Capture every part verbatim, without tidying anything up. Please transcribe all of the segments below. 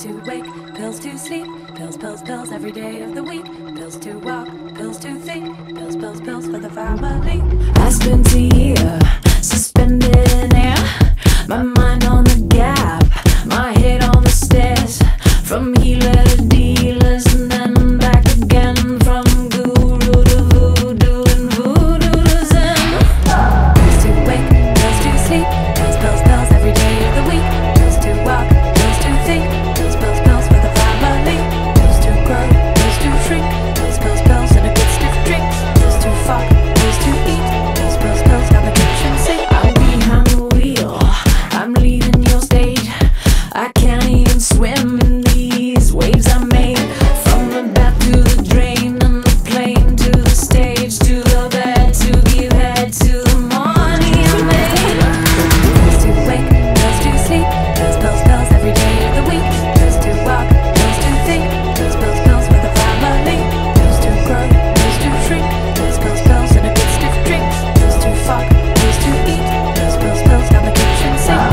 to wake, pills to sleep, pills, pills, pills every day of the week, pills to walk, pills to think, pills, pills, pills for the family. I spent a year suspended in air, my mind on the gap, my head on the stairs, from healer to dealers and then back again, from guru to voodoo and voodoo to zen. Pills to wake, pills to sleep, pills, pills, pills every day of the week, pills to walk, pills to think, pills, pills, pills for the family. Pills to grow, pills to shrink, pills, pills, pills and a good stiff drinks, pills to fuck, pills to eat, pills, pills, pills down the kitchen sink. I'm behind the wheel, I'm leading your stage, I can't even swim in these waves I made, from the bath to the drain and the plane to the stage to the bed to give head to the money I made. Pills to wake, pills to sleep, pills, pills, pills every day of the week, pills to walk, pills to think, pills, pills, pills for the family. Pills to grow, pills to shrink, pills, pills, pills and a good stiff drinks, pills to fuck, pills to eat, pills, pills, pills down the kitchen sink.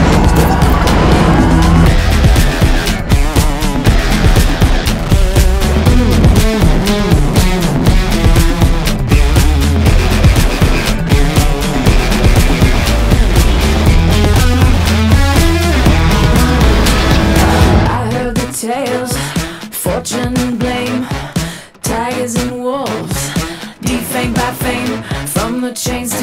Tales, fortune and blame, tigers and wolves, defamed by fame, from the chains to